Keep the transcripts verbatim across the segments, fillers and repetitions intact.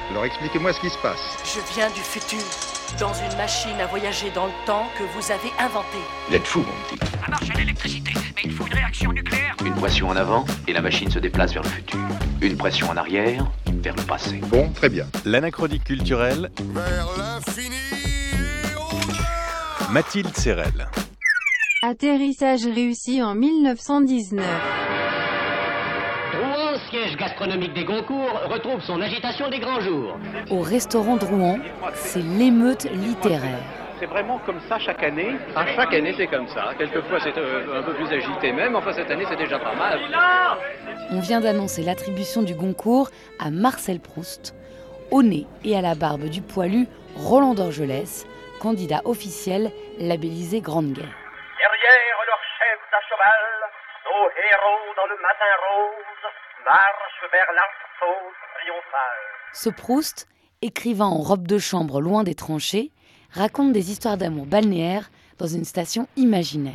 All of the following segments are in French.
Alors expliquez-moi ce qui se passe. Je viens du futur, dans une machine à voyager dans le temps que vous avez inventée. Vous êtes fou, mon petit. Ça marche à l'électricité, mais il faut une réaction nucléaire. Une pression en avant, et la machine se déplace vers le futur. Une pression en arrière, vers le passé. Bon, très bien. L'anachronique culturelle. Vers l'infini et au-delà. Mathilde Serrel. Atterrissage réussi en mille neuf cent dix-neuf. Rouen, siège gastronomique des Goncourt, retrouve son agitation des grands jours. Au restaurant de Rouen, c'est l'émeute littéraire. C'est vraiment comme ça chaque année. À chaque année, c'est comme ça. Quelquefois, c'est euh, un peu plus agité même. Enfin, cette année, c'est déjà pas mal. On vient d'annoncer l'attribution du Goncourt à Marcel Proust, au nez et à la barbe du poilu Roland d'Orgelès, candidat officiel labellisé Grande Guerre. Derrière leur chef à cheval, nos héros dans le matin rose marchent vers l'arceau triomphal. Ce Proust, écrivain en robe de chambre loin des tranchées, raconte des histoires d'amour balnéaires dans une station imaginaire.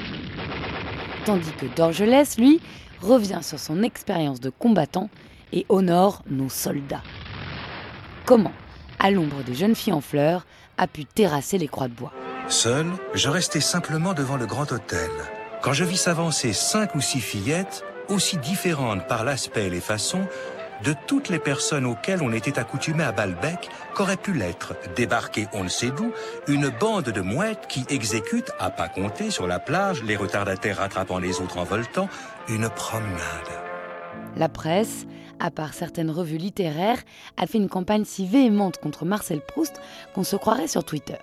Tandis que d'Orgelès, lui, revient sur son expérience de combattant et honore nos soldats. Comment, à l'ombre des jeunes filles en fleurs, a pu terrasser les croix de bois. Seul, je restais simplement devant le grand hôtel. Quand je vis s'avancer cinq ou six fillettes, aussi différentes par l'aspect et les façons, de toutes les personnes auxquelles on était accoutumé à Balbec, qu'aurait pu l'être, débarquer on ne sait d'où, une bande de mouettes qui exécute, à pas compter sur la plage, les retardataires rattrapant les autres en voltant, une promenade. La presse, à part certaines revues littéraires, a fait une campagne si véhémente contre Marcel Proust qu'on se croirait sur Twitter.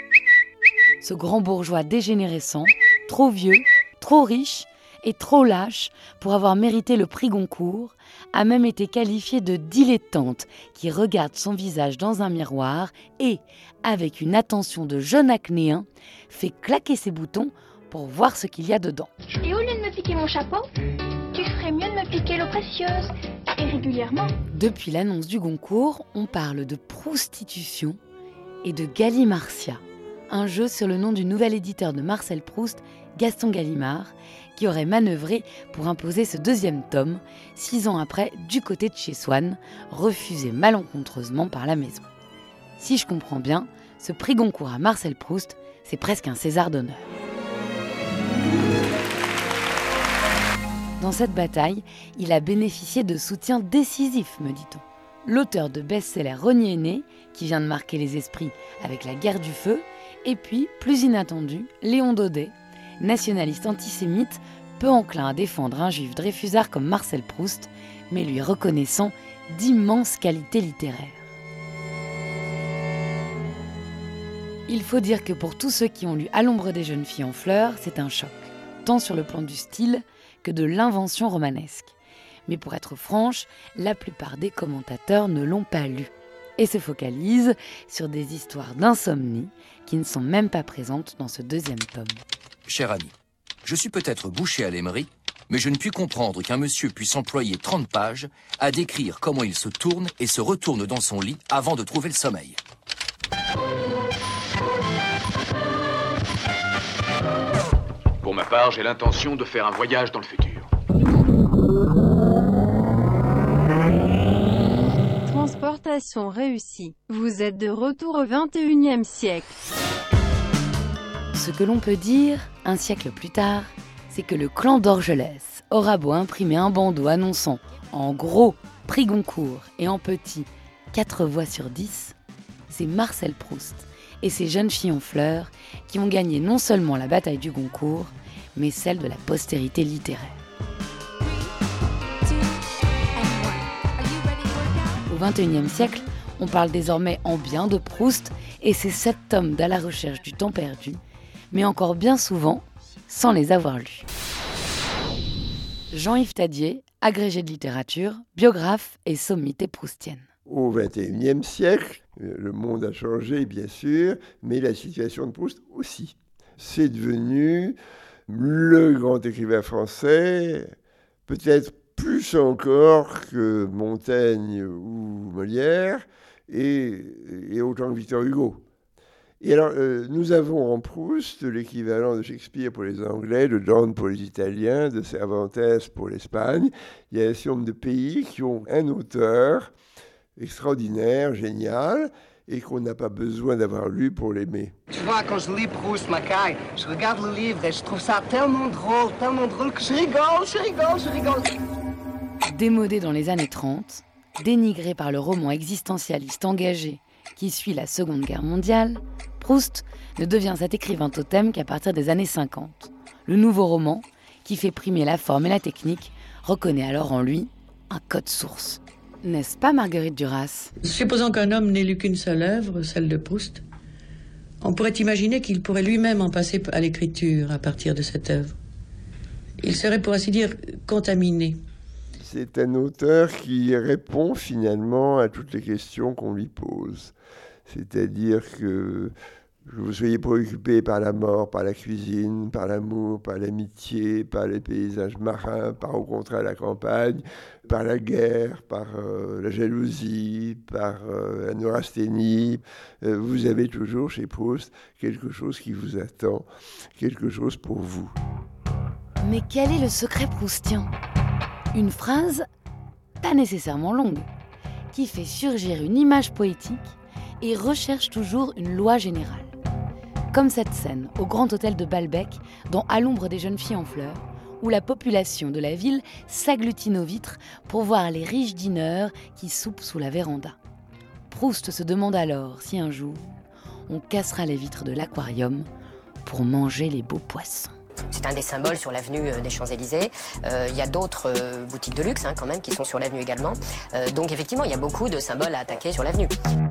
Ce grand bourgeois dégénérescent, trop vieux, trop riche et trop lâche pour avoir mérité le prix Goncourt, a même été qualifié de dilettante qui regarde son visage dans un miroir et, avec une attention de jeune acnéen, fait claquer ses boutons pour voir ce qu'il y a dedans. Et au lieu de me piquer mon chapeau, tu ferais mieux de me piquer l'eau précieuse, et régulièrement. Depuis l'annonce du Goncourt, on parle de prostitution et de Gallimartia, un jeu sur le nom du nouvel éditeur de Marcel Proust, Gaston Gallimard, qui aurait manœuvré pour imposer ce deuxième tome, six ans après, du côté de chez Swann, refusé malencontreusement par la maison. Si je comprends bien, ce prix Goncourt à Marcel Proust, c'est presque un César d'honneur. Dans cette bataille, il a bénéficié de soutien décisif, me dit-on. L'auteur de best-seller Rogné est né, qui vient de marquer les esprits avec La Guerre du Feu, et puis, plus inattendu, Léon Daudet, nationaliste antisémite, peu enclin à défendre un juif dreyfusard comme Marcel Proust, mais lui reconnaissant d'immenses qualités littéraires. Il faut dire que pour tous ceux qui ont lu À l'ombre des jeunes filles en fleurs, c'est un choc, tant sur le plan du style que de l'invention romanesque. Mais pour être franche, la plupart des commentateurs ne l'ont pas lu et se focalisent sur des histoires d'insomnie qui ne sont même pas présentes dans ce deuxième tome. Cher ami, je suis peut-être bouché à l'aimerie, mais je ne puis comprendre qu'un monsieur puisse employer trente pages à décrire comment il se tourne et se retourne dans son lit avant de trouver le sommeil. Pour ma part, j'ai l'intention de faire un voyage dans le futur. Transportation réussie. Vous êtes de retour au vingt et unième siècle. Ce que l'on peut dire, un siècle plus tard, c'est que le clan d'Orgelès aura beau imprimer un bandeau annonçant en gros prix Goncourt et en petit quatre voix sur dix, c'est Marcel Proust et ses jeunes filles en fleurs qui ont gagné non seulement la bataille du Goncourt, mais celle de la postérité littéraire. Au vingt et unième siècle, on parle désormais en bien de Proust et ses sept tomes d'À la recherche du temps perdu, mais encore bien souvent sans les avoir lus. Jean-Yves Tadier, agrégé de littérature, biographe et sommité proustienne. Au vingt et unième siècle, le monde a changé bien sûr, mais la situation de Proust aussi. C'est devenu le grand écrivain français, peut-être plus encore que Montaigne ou Molière, et, et autant que Victor Hugo. Et alors, euh, nous avons en Proust l'équivalent de Shakespeare pour les Anglais, de Donne pour les Italiens, de Cervantes pour l'Espagne. Il y a un certain nombre de pays qui ont un auteur extraordinaire, génial, et qu'on n'a pas besoin d'avoir lu pour l'aimer. Tu vois, quand je lis Proust, Macaille, je regarde le livre et je trouve ça tellement drôle, tellement drôle que je rigole, je rigole, je rigole. Démodé dans les années trente, dénigré par le roman existentialiste engagé qui suit la Seconde Guerre mondiale, Proust ne devient cet écrivain totem qu'à partir des années cinquante. Le nouveau roman, qui fait primer la forme et la technique, reconnaît alors en lui un code source. N'est-ce pas, Marguerite Duras ? Supposons qu'un homme n'ait lu qu'une seule œuvre, celle de Proust, on pourrait imaginer qu'il pourrait lui-même en passer à l'écriture à partir de cette œuvre. Il serait, pour ainsi dire, contaminé. C'est un auteur qui répond finalement à toutes les questions qu'on lui pose. C'est-à-dire que que vous soyez préoccupé par la mort, par la cuisine, par l'amour, par l'amitié, par les paysages marins, par au contraire la campagne, par la guerre, par euh, la jalousie, par euh, la neurasthénie, euh, vous avez toujours chez Proust quelque chose qui vous attend, quelque chose pour vous. Mais quel est le secret proustien ? Une phrase, pas nécessairement longue, qui fait surgir une image poétique et recherche toujours une loi générale. Comme cette scène au Grand Hôtel de Balbec, dans À l'ombre des jeunes filles en fleurs, où la population de la ville s'agglutine aux vitres pour voir les riches dîneurs qui soupent sous la véranda. Proust se demande alors si un jour, on cassera les vitres de l'aquarium pour manger les beaux poissons. C'est un des symboles sur l'avenue des Champs-Élysées. Euh, il y a d'autres euh, boutiques de luxe hein, quand même qui sont sur l'avenue également. Euh, donc effectivement, il y a beaucoup de symboles à attaquer sur l'avenue.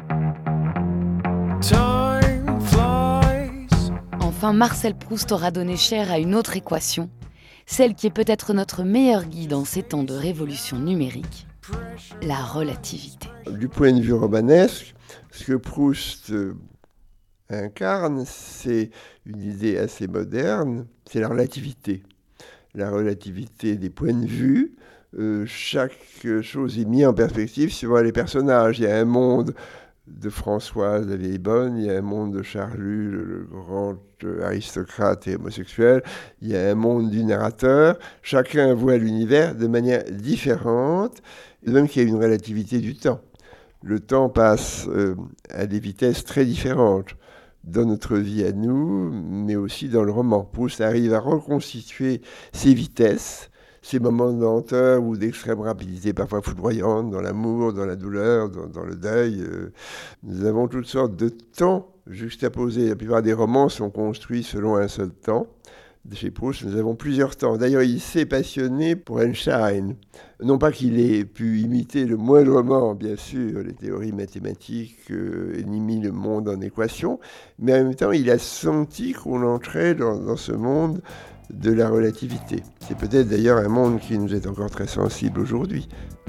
Enfin, Marcel Proust aura donné chair à une autre équation, celle qui est peut-être notre meilleur guide en ces temps de révolution numérique, la relativité. Du point de vue romanesque, ce que Proust euh, incarne, c'est une idée assez moderne, c'est la relativité. La relativité des points de vue, euh, chaque chose est mise en perspective suivant les personnages. Il y a un monde de Françoise la vieille bonne, il y a un monde de Charlus, le, le grand aristocrate et homosexuel, il y a un monde du narrateur, chacun voit l'univers de manière différente, et même qu'il y a une relativité du temps. Le temps passe euh, à des vitesses très différentes dans notre vie à nous, mais aussi dans le roman. Proust arrive à reconstituer ces vitesses, ces moments de lenteur ou d'extrême rapidité, parfois foudroyante, dans l'amour, dans la douleur, dans, dans le deuil. Euh, nous avons toutes sortes de temps juxtaposés. La plupart des romans sont construits selon un seul temps. Chez Proust, nous avons plusieurs temps. D'ailleurs, il s'est passionné pour Einstein. Non pas qu'il ait pu imiter le moindrement, bien sûr, les théories mathématiques euh, et ni mis le monde en équation, mais en même temps, il a senti qu'on entrait dans, dans ce monde de la relativité. C'est peut-être d'ailleurs un monde qui nous est encore très sensible aujourd'hui.